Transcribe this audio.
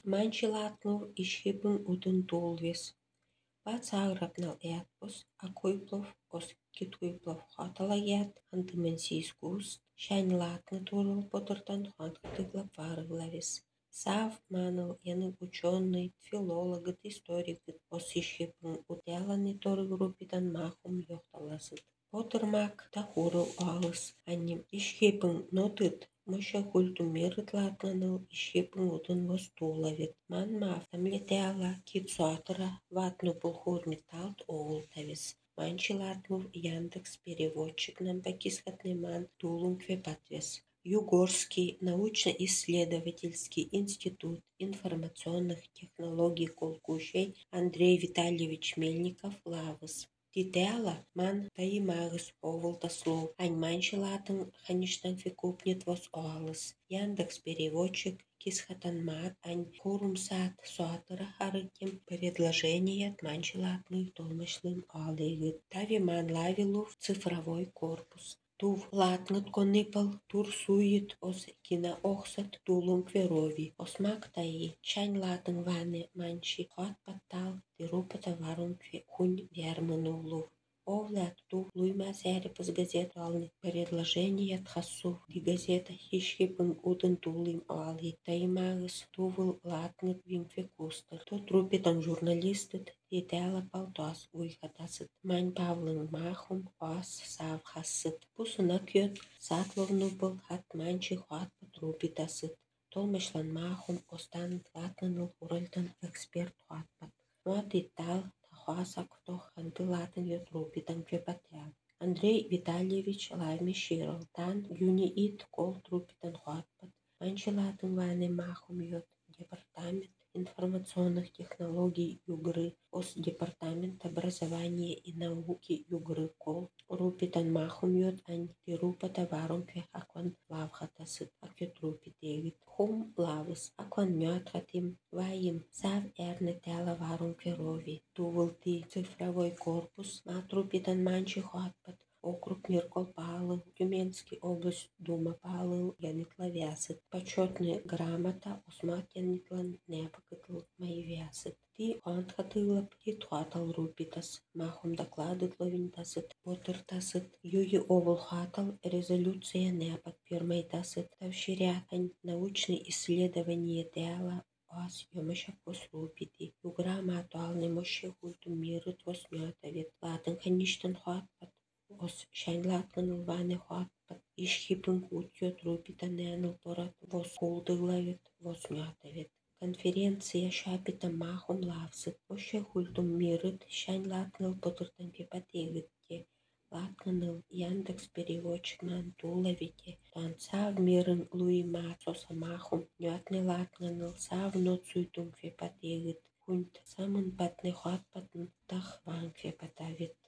Манчи латнув ишхипын утын туулвес. Пацааграпнал эатпус, акуйплов, ос китуйплов хаталагиат, антыменсийскуст, шань латны турыл потыртан хуанхтыглап варыглавес. Сав маныл яны ученый, филологът, историкът, ос ишхипын утяланы торы группитан махум йохталасыт. Потырмак тахурыл алыс, анним ишхипын нотыт, мыша хультумерыт латнаныл ишхипын утын востулавет. Ман маав тамлетяла китсуатыра ватну пулхурмиталт оултавес. Манчи латнув Яндекс переводчик нам пакисхатный ман тулун квепатвес. Югорский научно-исследовательский институт информационных технологий Колкушей Андрей Витальевич Мельников лавыс. Титяла ман таимагыс овултаслов, ань манчи латын хаништан фикупнет вос оалыс. Яндекс переводчик кисхатан мат, ань курумсат суатыра харыким предложеният манчи латных толмышлым оалегыт. Тави ман лавилув цифровой корпус. Тув латнат конныпал тур суит ос кина охсат тулун кверови. Осмак таи чань латын ване манчи хат паттал тирупата варун хунь вярмынулув. Овлят тув луйма сярипас газет алны предложение тхассув ди газета хишхипын утын тулым али. Таймагыс тувыл латнат вимфе кустер. То трупитан журналистыт Титяла палтуас уйхатасыт. Мань павлын махум ас сав хассыт. Пусына кёт сатловну был хат манчи хуат трупитасыт. Толмышлан махум остан латнаныл уральтан эксперт хуатпат. Муатитал тахуасактох ханты латын ё трупитан квепатял. Андрей Витальевич лайми ширал. Тан юни ит кол трупитан хуатпат. Манчи латын ване махум йот департамент информационных технологий Югры, ос департамент образования и науки Югры кол. Рупитан махум йот ань тирупа товаром квехакван лавхатасыт, акет рупитегит. Хум лавыс, акван мётхатим, ваим, сав эрне тяла варум кверови. Тувылти цифровой корпус, мат рупитан манчи хуатпат. Округ Миркол Палыл, Тюменский область Дума Палыл, Янитла вясыт. Почетная грамота осмат Янитлан непокытл мои вясыт. Ти хуантхатылап, ти туатал рупитас. Махум докладыт ловинтасыт, потыртасыт. Юи овул хатал резолюция непот пирмайтасыт. Тавширятань научные исследования дела ас ёмыша посрупити. Юграма атуалны мощи хультум мирыт восмётавет. Латын хаништан хуатпат. Ос шань латнаныл ване хуатпат. Ишхипын кутьё трупитаняныл порат вос кулдыглавет, вос мётавет. Конференция шапита махум лавсыт. Мощи хультум мирыт шань латныл потыртан кепатегытте. Латнаныл Яндекс переводчик ман тулавите. Тан сав мирын луи мацоса махум. Нётне латнаныл сав ноцуйтум кепатегыт. Хунт самын патны хуатпатын тах ван кепатавет.